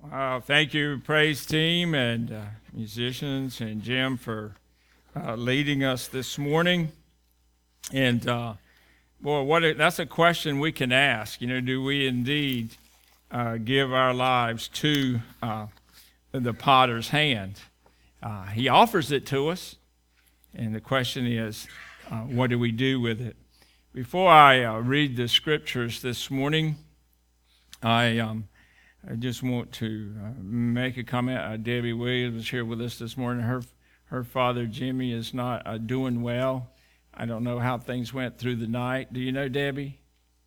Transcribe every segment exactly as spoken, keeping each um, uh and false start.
Uh, thank you, praise team and uh, musicians and Jim for uh, leading us this morning. And uh, boy, what a, that's a question we can ask. You know, do we indeed uh, give our lives to uh, the potter's hand? Uh, he offers it to us, and the question is, uh, what do we do with it? Before I uh, read the scriptures this morning, I um, I just want to uh, make a comment. Uh, Debbie Williams was here with us this morning. Her her father, Jimmy, is not uh, doing well. I don't know how things went through the night. Do you know, Debbie?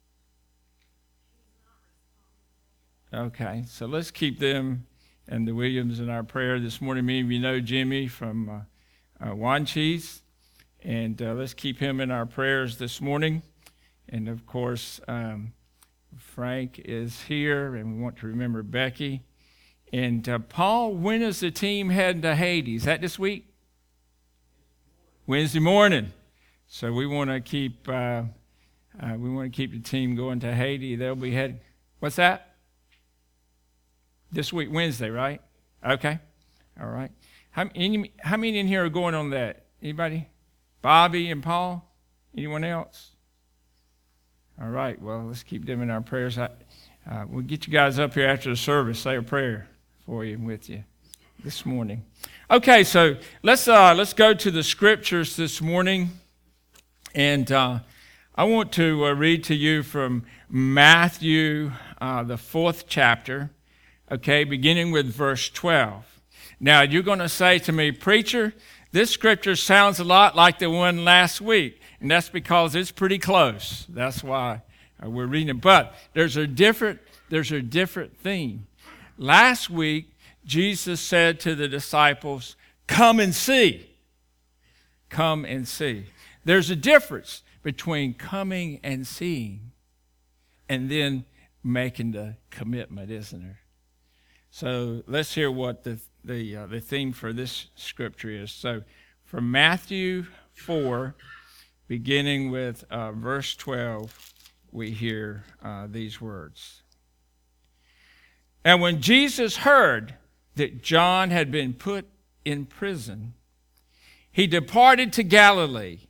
Okay, so let's keep them and the Williams in our prayer this morning. Many of you know Jimmy from uh, uh, Wanchese, and uh, let's keep him in our prayers this morning. And, of course, um, Frank is here, and we want to remember Becky. And uh, Paul, when is the team heading to Haiti? Is that this week? Wednesday morning. So we want to keep uh, uh, we want to keep the team going to Haiti. They'll be heading. What's that? This week, Wednesday, right? Okay. All right. How, any, how many in here are going on that? Anybody? Bobby and Paul? Anyone else? All right, well, let's keep them in our prayers. I, uh, we'll get you guys up here after the service, say a prayer for you and with you this morning. Okay, so let's uh, let's go to the scriptures this morning. And uh, I want to uh, read to you from Matthew, uh, the fourth chapter, okay, beginning with verse twelve. Now, you're going to say to me, preacher, this scripture sounds a lot like the one last week. And that's because it's pretty close. That's why we're reading it. But there's a different, there's a different theme. Last week, Jesus said to the disciples, come and see. Come and see. There's a difference between coming and seeing and then making the commitment, isn't there? So let's hear what the the uh, the theme for this scripture is. So from Matthew four, beginning with uh, verse twelve, we hear uh, these words. And when Jesus heard that John had been put in prison, he departed to Galilee.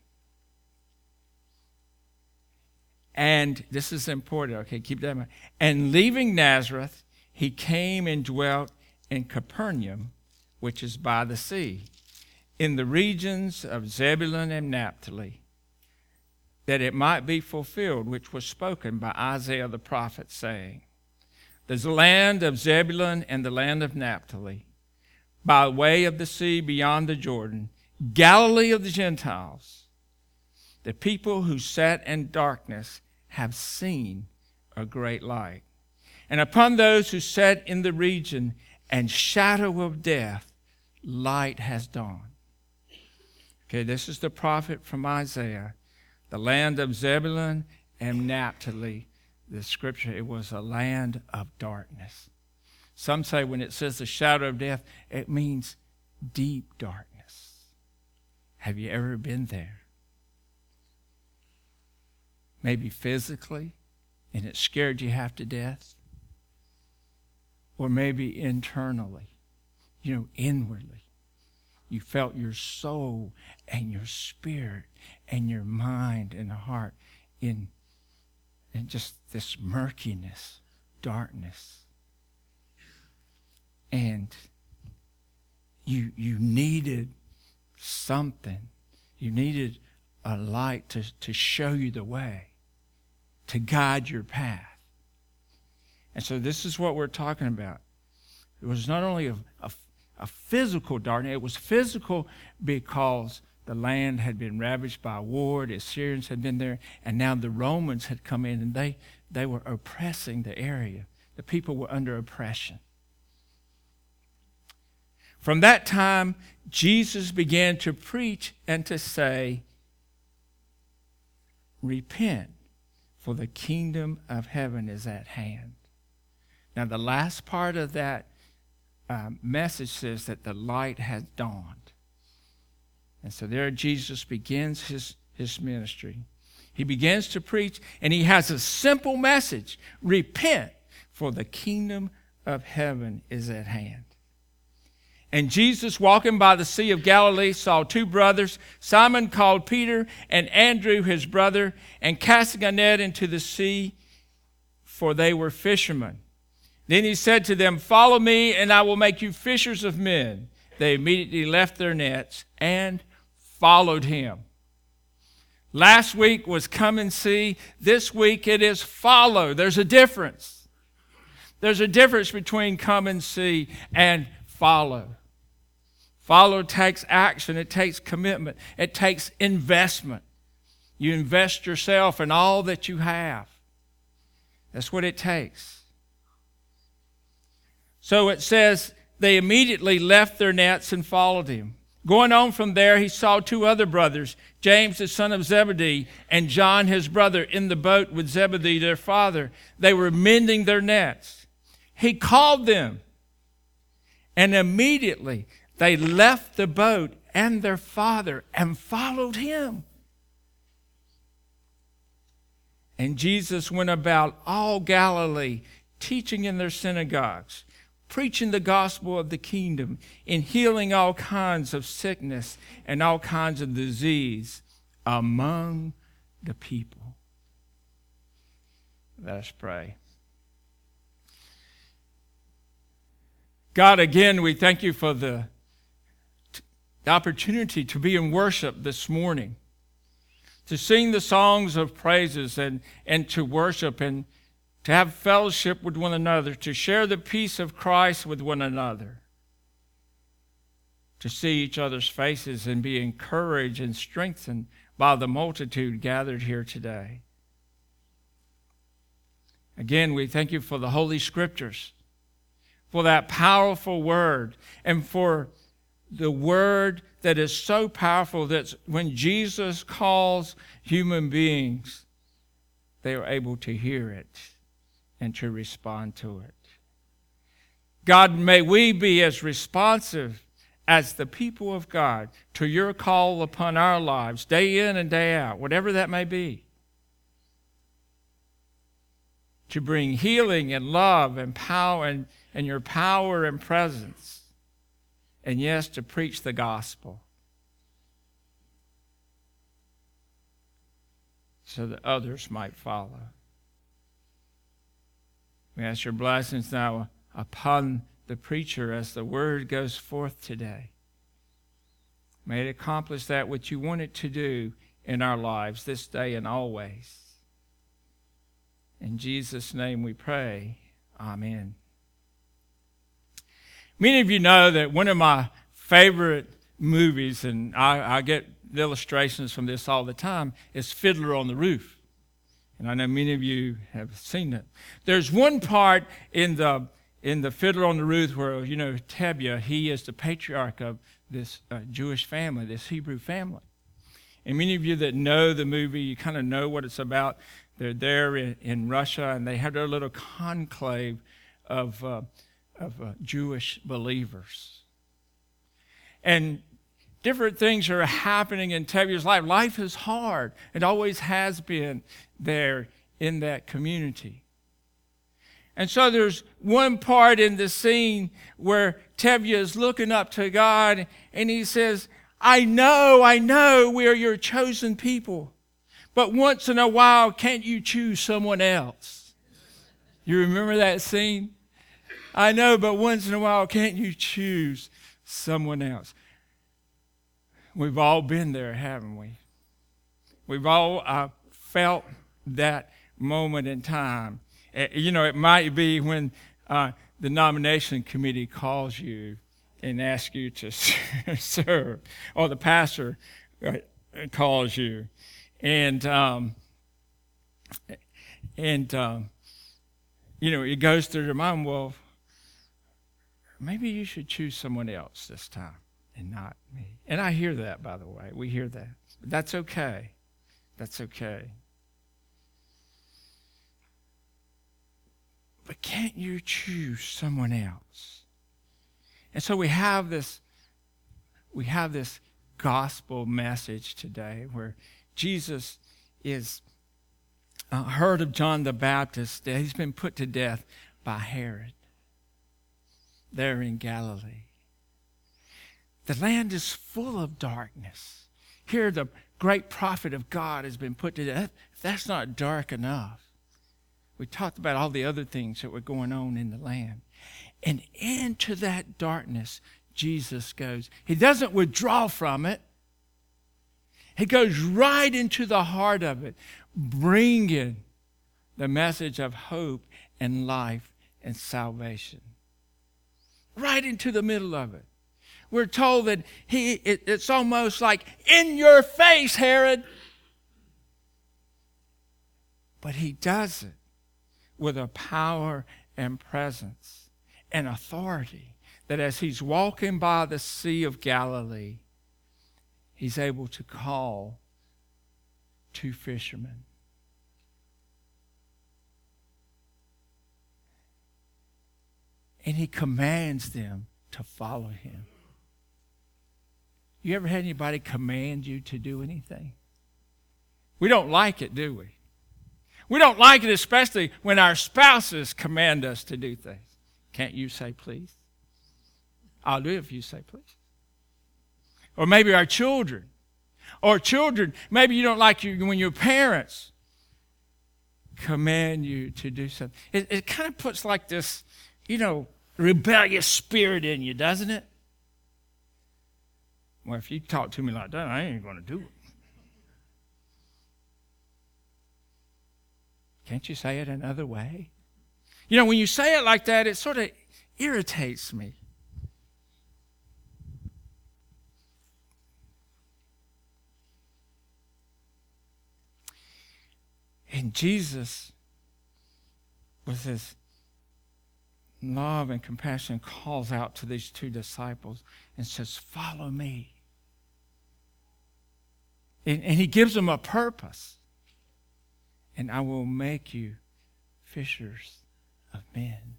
And this is important, okay, keep that in mind. And leaving Nazareth, he came and dwelt in Capernaum, which is by the sea, in the regions of Zebulun and Naphtali, that it might be fulfilled, which was spoken by Isaiah the prophet, saying, the land of Zebulun and the land of Naphtali, by way of the sea beyond the Jordan, Galilee of the Gentiles, the people who sat in darkness have seen a great light. And upon those who sat in the region and shadow of death, light has dawned. Okay, this is the prophet from Isaiah. The land of Zebulun and Naphtali, the scripture, it was a land of darkness. Some say when it says the shadow of death, it means deep darkness. Have you ever been there? Maybe physically, and it scared you half to death. Or maybe internally, you know, inwardly. You felt your soul and your spirit and your mind and heart in, in just this murkiness, darkness. And you, you needed something. You needed a light to, to show you the way, to guide your path. And so this is what we're talking about. It was not only a, a, a physical darkness, it was physical because the land had been ravaged by war, the Assyrians had been there, and now the Romans had come in and they, they were oppressing the area. The people were under oppression. From that time, Jesus began to preach and to say, repent, for the kingdom of heaven is at hand. Now, the last part of that uh, message says that the light has dawned. And so there Jesus begins his, his ministry. He begins to preach, and he has a simple message. Repent, for the kingdom of heaven is at hand. And Jesus, walking by the Sea of Galilee, saw two brothers, Simon called Peter, and Andrew his brother, and casting a net into the sea, for they were fishermen. Then he said to them, "Follow me, and I will make you fishers of men." They immediately left their nets and followed him. Last week was come and see. This week it is follow. There's a difference. There's a difference between come and see and follow. Follow takes action. It takes commitment. It takes investment. You invest yourself in all that you have. That's what it takes. So it says they immediately left their nets and followed him. Going on from there, he saw two other brothers, James the son of Zebedee and John his brother, in the boat with Zebedee their father. They were mending their nets. He called them, and immediately they left the boat and their father and followed him. And Jesus went about all Galilee, teaching in their synagogues, preaching the gospel of the kingdom, and healing all kinds of sickness and all kinds of disease among the people. Let us pray. God, again, we thank you for the, the opportunity to be in worship this morning, to sing the songs of praises and, and to worship and to have fellowship with one another, to share the peace of Christ with one another, to see each other's faces and be encouraged and strengthened by the multitude gathered here today. Again, we thank you for the Holy Scriptures, for that powerful word, and for the word that is so powerful that when Jesus calls human beings, they are able to hear it and to respond to it. God, may we be as responsive as the people of God to your call upon our lives, day in and day out, whatever that may be, to bring healing and love and power and, and your power and presence, and yes, to preach the gospel so that others might follow. We ask your blessings now upon the preacher as the word goes forth today. May it accomplish that which you want it to do in our lives this day and always. In Jesus' name we pray. Amen. Many of you know that one of my favorite movies, and I, I get illustrations from this all the time, is Fiddler on the Roof. And I know many of you have seen it. There's one part in the in the Fiddler on the Roof where, you know, Tevye, he is the patriarch of this uh, Jewish family, this Hebrew family. And many of you that know the movie, you kind of know what it's about. They're there in, in Russia, and they have their little conclave of, uh, of uh, Jewish believers. And different things are happening in Tevye's life. Life is hard. It always has been there in that community. And so there's one part in the scene where Tevye is looking up to God, and he says, I know, I know we are your chosen people, but once in a while, can't you choose someone else? You remember that scene? I know, but once in a while, can't you choose someone else? We've all been there, haven't we? We've all uh, felt that moment in time. Uh, you know, it might be when uh, the nomination committee calls you and asks you to serve, or the pastor uh, calls you, and um, and um, you know, it goes through your mind. Well, maybe you should choose someone else this time and not me. And I hear that, by the way. We hear that. But that's okay. That's okay. But can't you choose someone else? And so we have this, we have this gospel message today where Jesus is uh, heard of John the Baptist, that he's been put to death by Herod. there in Galilee. The land is full of darkness. Here the great prophet of God has been put to death. If that's not dark enough, we talked about all the other things that were going on in the land. And into that darkness, Jesus goes. He doesn't withdraw from it. He goes right into the heart of it, bringing the message of hope and life and salvation. Right into the middle of it. We're told that he it, it's almost like, in your face, Herod. But he does it with a power and presence and authority that as he's walking by the Sea of Galilee, he's able to call two fishermen. And he commands them to follow him. You ever had anybody command you to do anything? We don't like it, do we? We don't like it, especially when our spouses command us to do things. Can't you say please? I'll do it if you say please. Or maybe our children. Or children, maybe you don't like you when your parents command you to do something. It, it kind of puts like this, you know, rebellious spirit in you, doesn't it? Well, if you talk to me like that, I ain't going to do it. Can't you say it another way? You know, when you say it like that, it sort of irritates me. And Jesus, with his love and compassion, calls out to these two disciples and says, follow me. And, and he gives them a purpose. And I will make you fishers of men.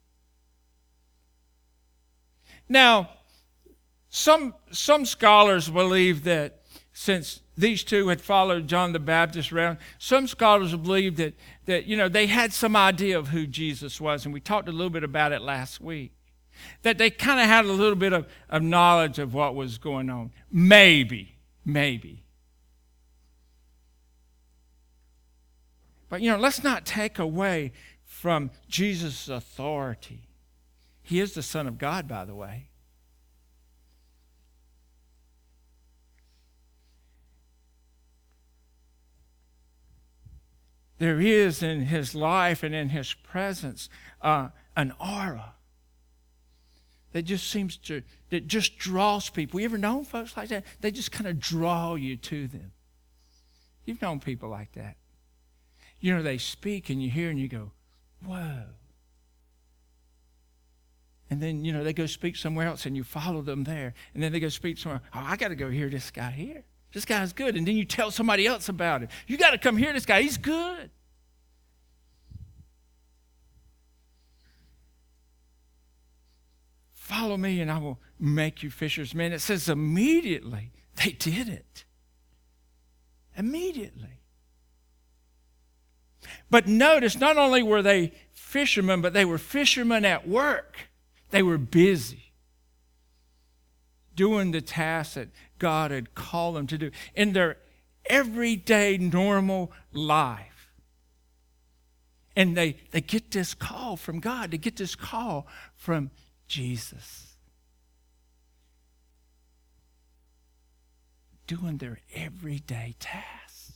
Now, some, some scholars believe that since these two had followed John the Baptist around, some scholars believe that, that you know, they had some idea of who Jesus was, and we talked a little bit about it last week. That they kind of had a little bit of, of knowledge of what was going on. Maybe, maybe. But, you know, let's not take away from Jesus' authority. He is the Son of God, by the way. There is in his life and in his presence uh, an aura that just seems to, that just draws people. You ever known folks like that? They just kind of draw you to them. You've known people like that. You know, they speak and you hear and you go, whoa. And then, you know, they go speak somewhere else and you follow them there. And then they go speak somewhere. Oh, I got to go hear this guy here. This guy's good. And then you tell somebody else about it. You got to come hear this guy. He's good. Follow me and I will make you fishers of men. It says immediately they did it. Immediately. But notice, not only were they fishermen, but they were fishermen at work. They were busy doing the tasks that God had called them to do in their everyday normal life. And they, they get this call from God. They get this call from Jesus. Doing their everyday tasks.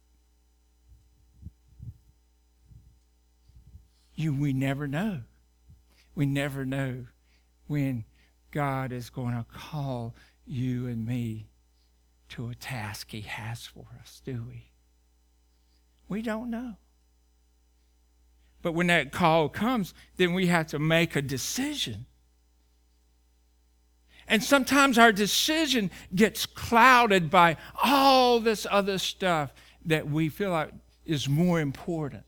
You, we never know. We never know when God is going to call you and me to a task he has for us, do we? We don't know. But when that call comes, then we have to make a decision. And sometimes our decision gets clouded by all this other stuff that we feel like is more important,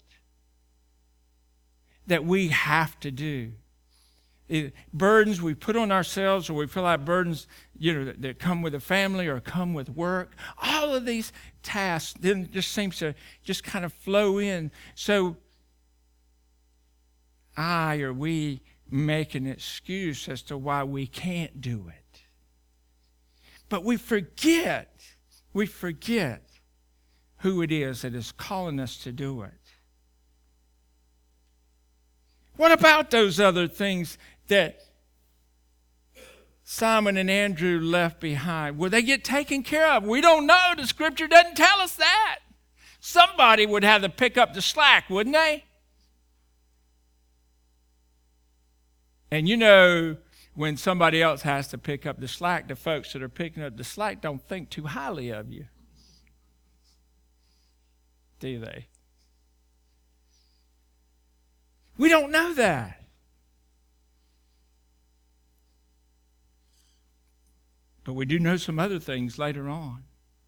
that we have to do. It, burdens we put on ourselves, or we feel like burdens, you know, that, that come with a family or come with work. All of these tasks then just seems to just kind of flow in. So I or we make an excuse as to why we can't do it. But we forget, we forget who it is that is calling us to do it. What about those other things that Simon and Andrew left behind? Will they get taken care of? We don't know. The scripture doesn't tell us that. Somebody would have to pick up the slack, wouldn't they? And you know, when somebody else has to pick up the slack, the folks that are picking up the slack don't think too highly of you. Do they? We don't know that. But we do know some other things later on.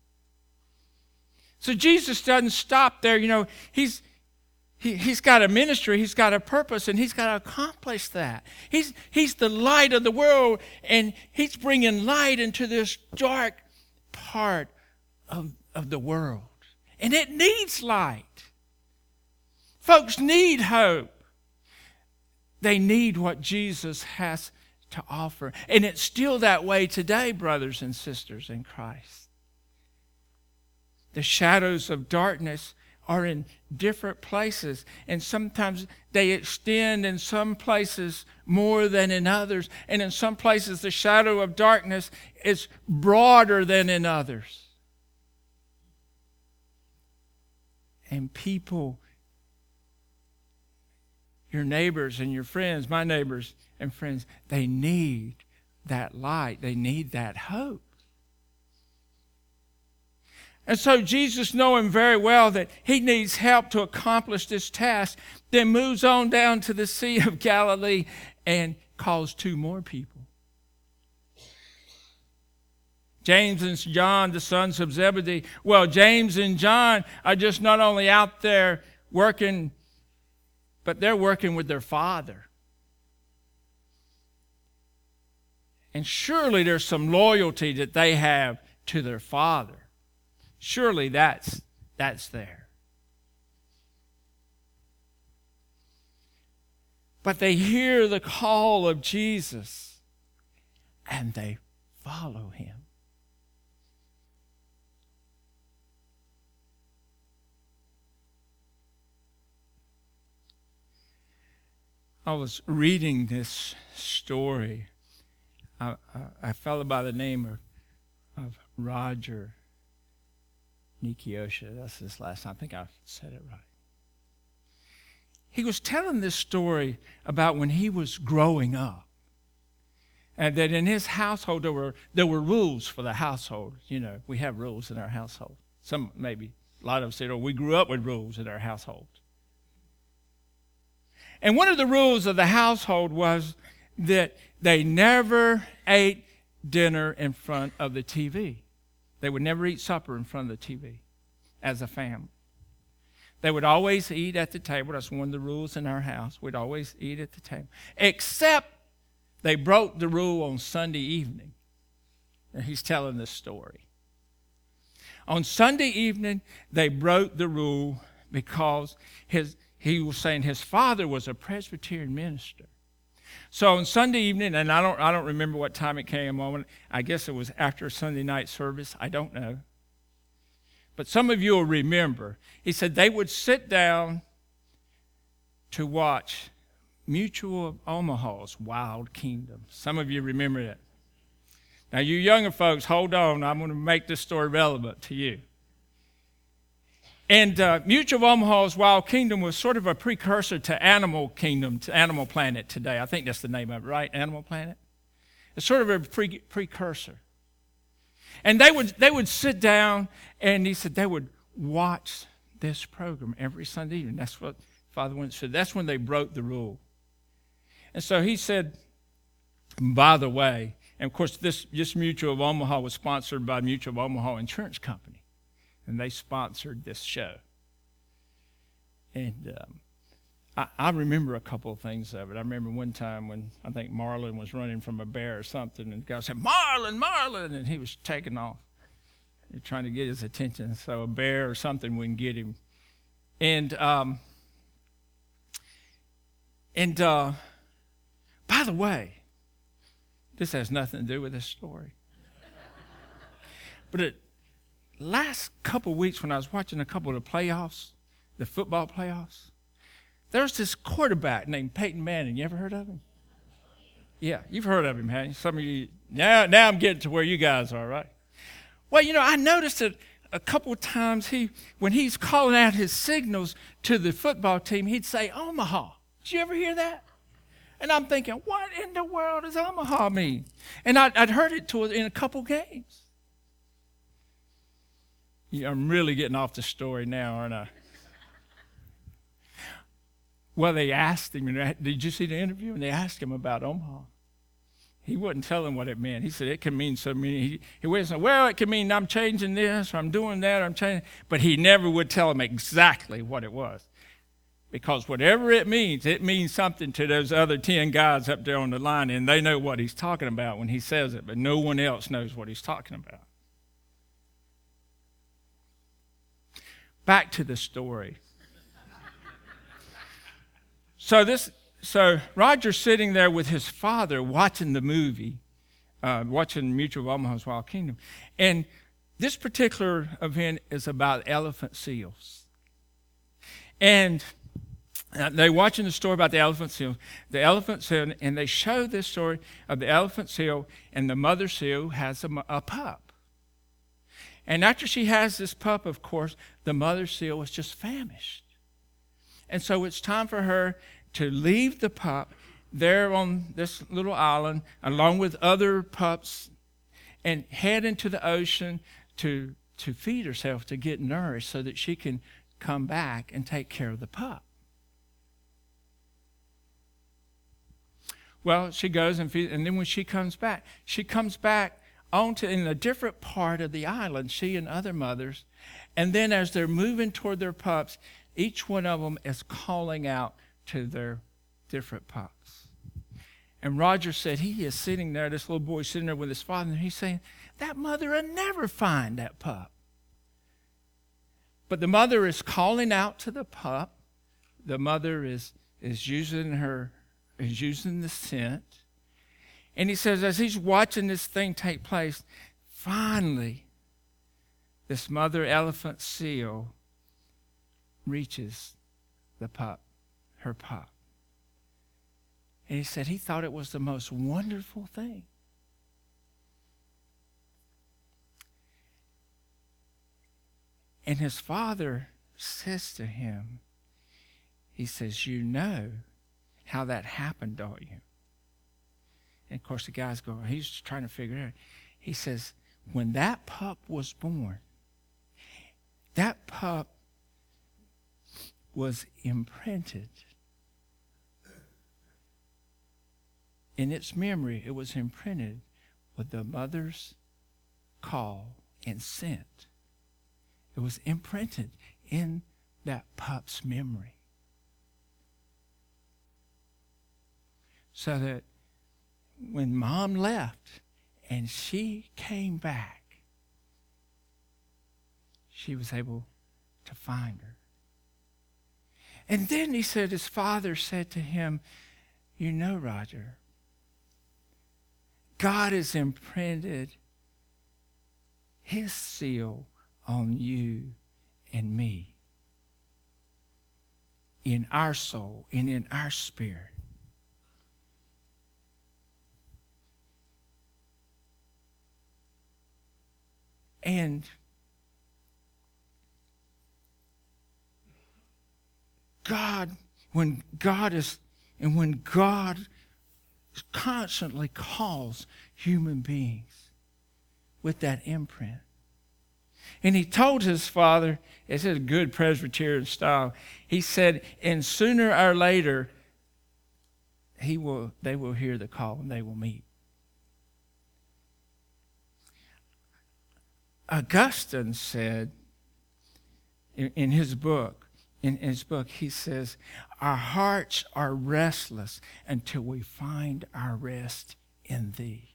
So Jesus doesn't stop there. You know, he's he, he's got a ministry, he's got a purpose, and he's got to accomplish that. He's, he's the light of the world, and he's bringing light into this dark part of, of the world. And it needs light. Folks need hope. They need what Jesus has to offer. And it's still that way today, brothers and sisters in Christ. The shadows of darkness are in different places, and sometimes they extend in some places more than in others, and in some places the shadow of darkness is broader than in others. And people, your neighbors and your friends, my neighbors and friends, they need that light. They need that hope. And so Jesus, knowing very well that he needs help to accomplish this task, then moves on down to the Sea of Galilee and calls two more people. James and John, the sons of Zebedee. Well, James and John are just not only out there working, but they're working with their father. And surely there's some loyalty that they have to their father. Surely that's, that's there. But they hear the call of Jesus and they follow him. I was reading this story. A, a, a fellow by the name of, of Roger Nikiosha, that's his last name. I think I said it right. He was telling this story about when he was growing up. And that in his household, there were, there were rules for the household. You know, we have rules in our household. Some, maybe, a lot of us said, oh, we grew up with rules in our household. And one of the rules of the household was that they never ate dinner in front of the T V. They would never eat supper in front of the T V as a family. They would always eat at the table. That's one of the rules in our house. We'd always eat at the table. Except they broke the rule on Sunday evening. And he's telling this story. On Sunday evening, they broke the rule because his he was saying his father was a Presbyterian minister. So on Sunday evening, and I don't I don't remember what time it came on. I guess it was after Sunday night service. I don't know. But some of you will remember. He said they would sit down to watch Mutual of Omaha's Wild Kingdom. Some of you remember that. Now, you younger folks, hold on. I'm going to make this story relevant to you. And uh, Mutual of Omaha's Wild Kingdom was sort of a precursor to Animal Kingdom, to Animal Planet today. I think that's the name of it, right? Animal Planet? It's sort of a pre- precursor. And they would they would sit down, and he said they would watch this program every Sunday evening. That's what Father Wentz said. That's when they broke the rule. And so he said, by the way, and of course this, this Mutual of Omaha was sponsored by Mutual of Omaha Insurance Company. And they sponsored this show. And um, I, I remember a couple of things of it. I remember one time when I think Marlin was running from a bear or something, and the guy said, Marlin, Marlin, and he was taking off, trying to get his attention so a bear or something wouldn't get him. And um, and uh, By the way, this has nothing to do with this story. But it last couple of weeks when I was watching a couple of the playoffs, the football playoffs, there's this quarterback named Peyton Manning. You ever heard of him? Yeah, you've heard of him, haven't you? Some of you, now, now I'm getting to where you guys are, right? Well, you know, I noticed that a couple of times he, when he's calling out his signals to the football team, he'd say, Omaha. Did you ever hear that? And I'm thinking, what in the world does Omaha mean? And I'd, I'd heard it to in a couple games. Yeah, I'm really getting off the story now, aren't I? Well, they asked him, did you see the interview? And they asked him about Omaha. He wouldn't tell them what it meant. He said, it can mean so many. He, he would say, well, it can mean I'm changing this, or I'm doing that, or I'm changing. But he never would tell them exactly what it was. Because whatever it means, it means something to those other ten guys up there on the line, and they know what he's talking about when he says it, but no one else knows what he's talking about. Back to the story. So this, so Roger's sitting there with his father watching the movie, uh, watching Mutual of Omaha's Wild Kingdom, and this particular event is about elephant seals. And uh, they're watching the story about the elephant seal. The elephant seal, and they show this story of the elephant seal, and the mother seal has a, a pup. And after she has this pup, of course, the mother seal is just famished. And so it's time for her to leave the pup there on this little island, along with other pups, and head into the ocean to, to feed herself, to get nourished, so that she can come back and take care of the pup. Well, she goes and feeds, and then when she comes back, she comes back onto in a different part of the island, she and other mothers. And then as they're moving toward their pups, each one of them is calling out to their different pups. And Roger said he is sitting there, this little boy sitting there with his father, and he's saying, that mother will never find that pup. But the mother is calling out to the pup. The mother is, is using her, is using the scent. And he says, as he's watching this thing take place, finally, this mother elephant seal reaches the pup, her pup. And he said he thought it was the most wonderful thing. And his father says to him, he says, you know how that happened, don't you? And of course the guys go, he's trying to figure it out. He says, when that pup was born, that pup was imprinted. In its memory, it was imprinted with the mother's call and scent. It was imprinted in that pup's memory. So that when mom left and she came back, she was able to find her. And then he said, his father said to him, you know, Roger, God has imprinted his seal on you and me, in our soul and in our spirit. And God, when God is, and when God constantly calls human beings with that imprint. And he told his father, it's a good Presbyterian style, he said, and sooner or later, he will, they will hear the call and they will meet. Augustine said in, in his book, in his book, he says, our hearts are restless until we find our rest in thee.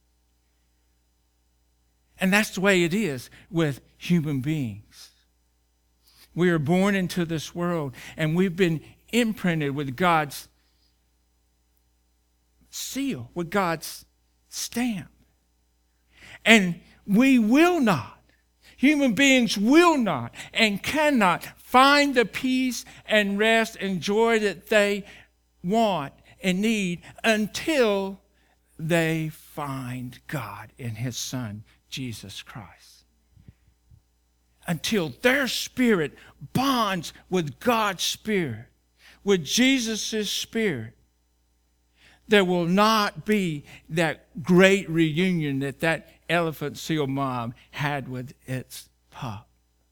And that's the way it is with human beings. We are born into this world and we've been imprinted with God's seal, with God's stamp. And we will not, human beings will not and cannot find the peace and rest and joy that they want and need until they find God in His Son, Jesus Christ. Until their spirit bonds with God's Spirit, with Jesus' Spirit, there will not be that great reunion that that elephant seal mom had with its pup.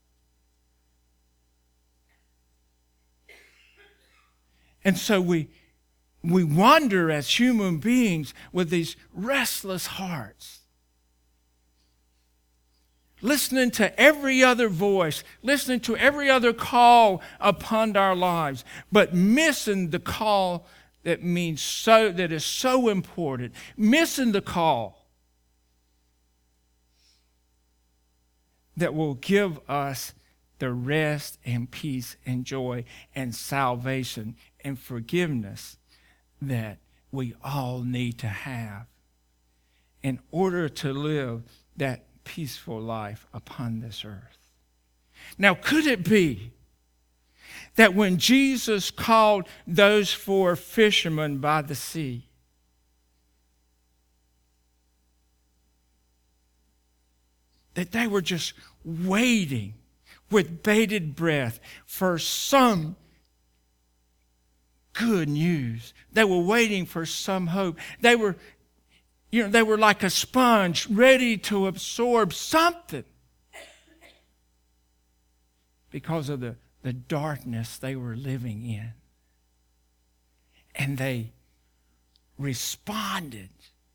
And so we we wander as human beings with these restless hearts, listening to every other voice, listening to every other call upon our lives, but missing the call that means so, that is so important, missing the call that will give us the rest and peace and joy and salvation and forgiveness that we all need to have in order to live that peaceful life upon this earth. Now, could it be that when Jesus called those four fishermen by the sea, that they were just waiting with bated breath for some good news? They were waiting for some hope. They were, you know, they were like a sponge ready to absorb something because of the, the darkness they were living in. And they responded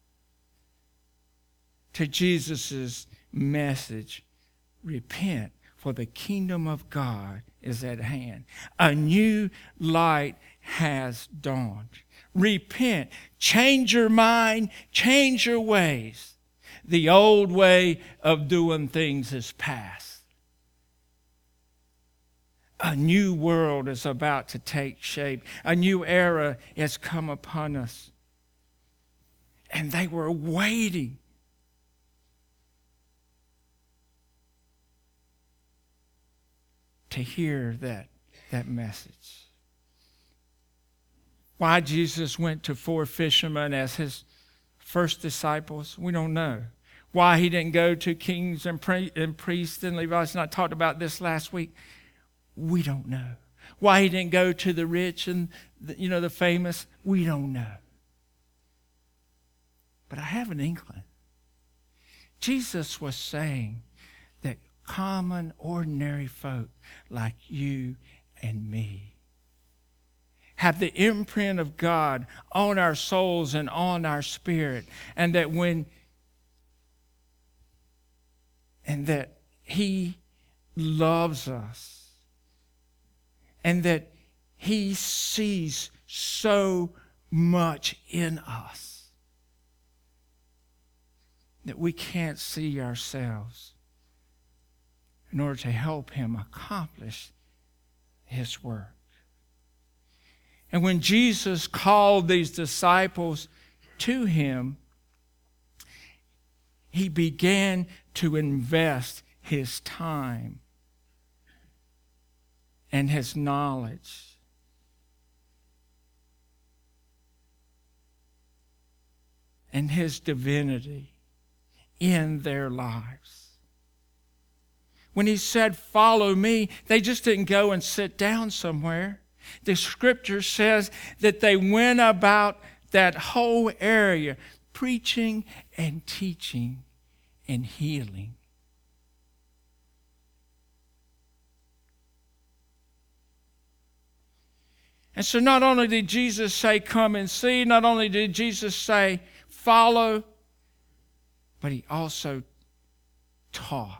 to Jesus' message, repent, for the kingdom of God is at hand. A new light has dawned. Repent. Change your mind. Change your ways. The old way of doing things is past. A new world is about to take shape. A new era has come upon us. And they were waiting to hear that, that message. Why Jesus went to four fishermen as his first disciples, we don't know. Why he didn't go to kings and, pre- and priests and Levites, and I talked about this last week, we don't know. Why he didn't go to the rich and the, you know the famous, we don't know. But I have an inkling. Jesus was saying that common, ordinary folk like you and me have the imprint of God on our souls and on our spirit, and that when and that He loves us, and that He sees so much in us that we can't see ourselves in order to help Him accomplish His work. And when Jesus called these disciples to Him, He began to invest His time and His knowledge and His divinity in their lives. When He said, follow me, they just didn't go and sit down somewhere. The scripture says that they went about that whole area preaching and teaching and healing. And so not only did Jesus say, come and see, not only did Jesus say, follow, but He also taught.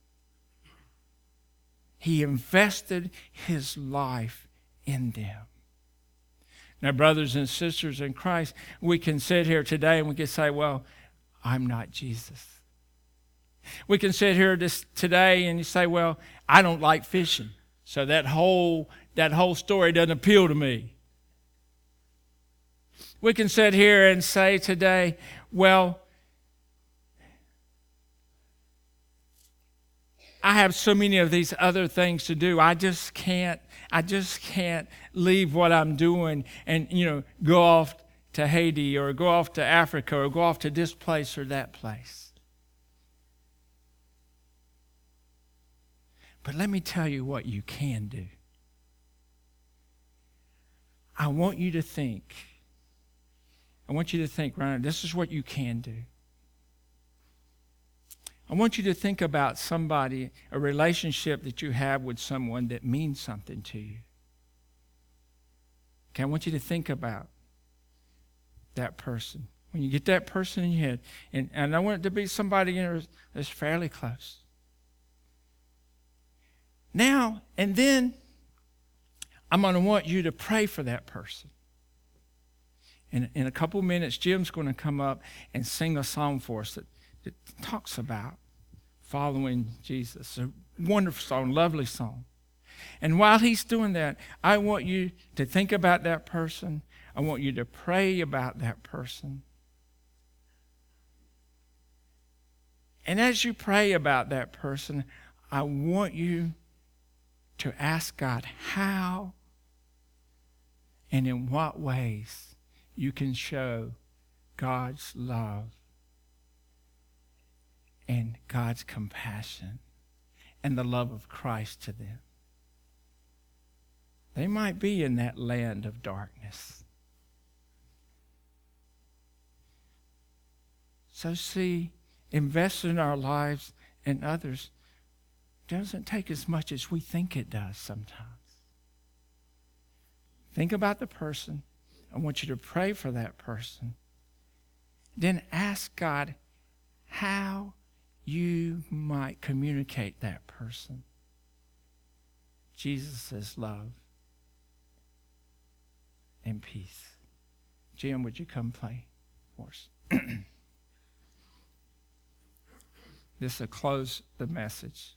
He invested His life in them. Now, brothers and sisters in Christ, we can sit here today and we can say, well, I'm not Jesus. We can sit here this, today and you say, well, I don't like fishing, so that whole, that whole story doesn't appeal to me. We can sit here and say today, well, I have so many of these other things to do. I just can't, I just can't leave what I'm doing and, you know, go off to Haiti or go off to Africa or go off to this place or that place. But let me tell you what you can do. I want you to think, I want you to think, Ryan, this is what you can do. I want you to think about somebody, a relationship that you have with someone that means something to you. Okay, I want you to think about that person. When you get that person in your head, and, and I want it to be somebody, you know, that's fairly close. Now, and then, I'm going to want you to pray for that person. In, in a couple minutes, Jim's going to come up and sing a song for us that, that talks about following Jesus. A wonderful song, lovely song. And while he's doing that, I want you to think about that person. I want you to pray about that person. And as you pray about that person, I want you to ask God how and in what ways you can show God's love and God's compassion and the love of Christ to them. They might be in that land of darkness. So see, invest in our lives and others doesn't take as much as we think it does sometimes. Think about the person. I want you to pray for that person. Then ask God how you might communicate that person Jesus' love and peace. Jim, would you come play for us? This will close the message.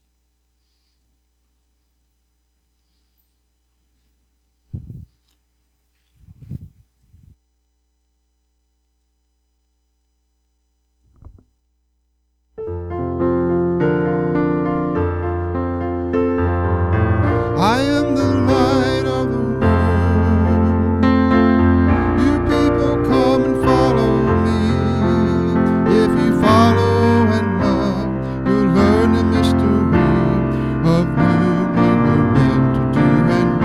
I am the light of the world. You people come and follow me. If you follow and love, you'll learn the mystery of whom you were meant to do and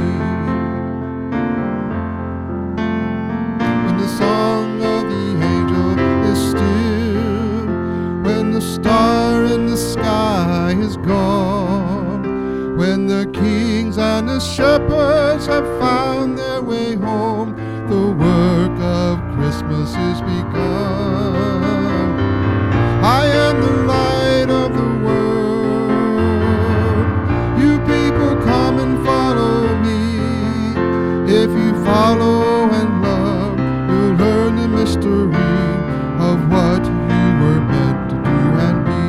be. When the song of the angel is still, when the star in the sky is gone, when the kings and the shepherds have found their way home, the work of Christmas is begun. I am the light of the world. You people come and follow me. If you follow and love, you'll learn the mystery of what you were meant to do and be.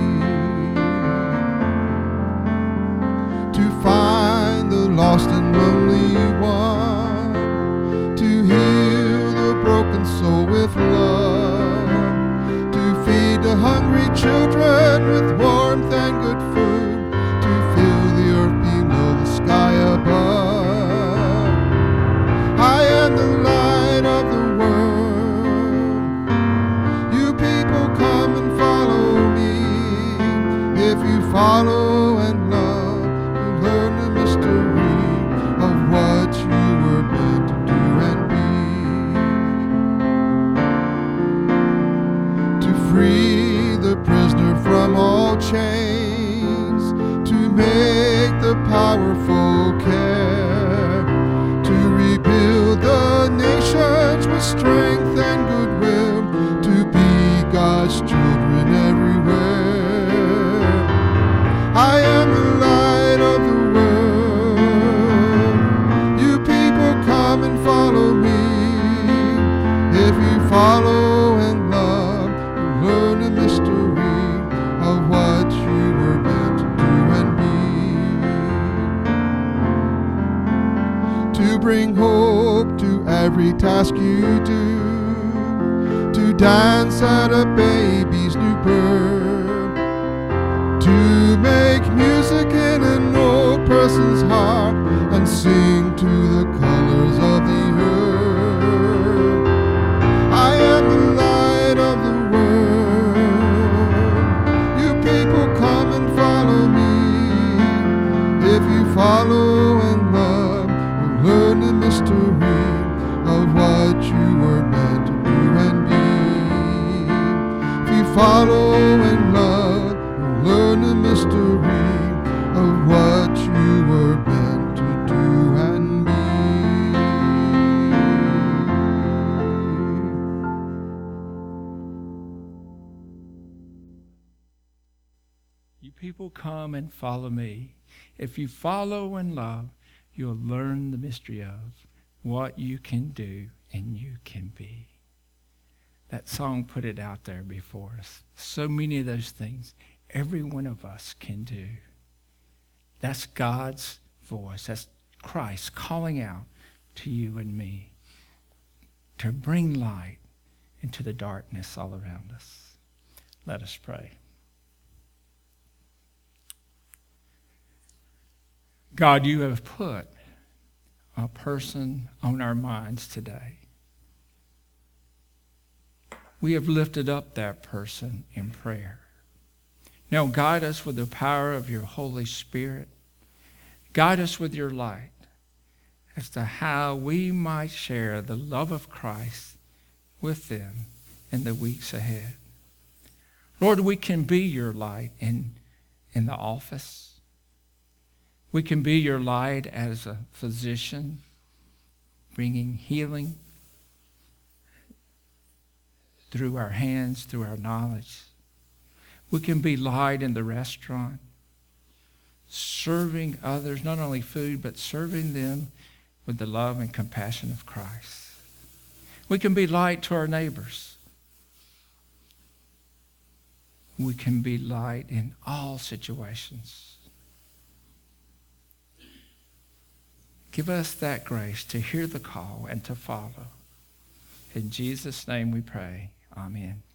Find the lost and lonely one, to heal the broken soul with love, to feed the hungry children with warmth and good food, to fill the earth below the sky above. I am the light of the world. You people come and follow me. If you follow and love, learn the mystery of what you were meant to do and be. To free the prisoner from all chains, to make the powerful care, to rebuild the nations with strength and goodwill, to be God's children everywhere. I am the light of the follow and love, you learn the mystery of what you were meant to do and be. To bring hope to every every task you do, to dance at a baby's new birth, to make music in an old person's heart and sing to the colors of the earth. I am the light of the world. You people come and follow me. If you follow and love, you'll learn the mystery of what you were meant to do and be. If you follow and love, you'll learn the mystery of what you were meant to do and be. You people come and follow me. If you follow and love, you'll learn the mystery of what you can do and you can be. That song put it out there before us. So many of those things every one of us can do. That's God's voice. That's Christ calling out to you and me to bring light into the darkness all around us. Let us pray. God, you have put a person on our minds today. We have lifted up that person in prayer. Now guide us with the power of your Holy Spirit. Guide us with your light as to how we might share the love of Christ with them in the weeks ahead. Lord, we can be your light in, in the office. We can be your light as a physician, bringing healing through our hands, through our knowledge. We can be light in the restaurant, serving others, not only food, but serving them with the love and compassion of Christ. We can be light to our neighbors. We can be light in all situations. Give us that grace to hear the call and to follow. In Jesus' name we pray. Amen.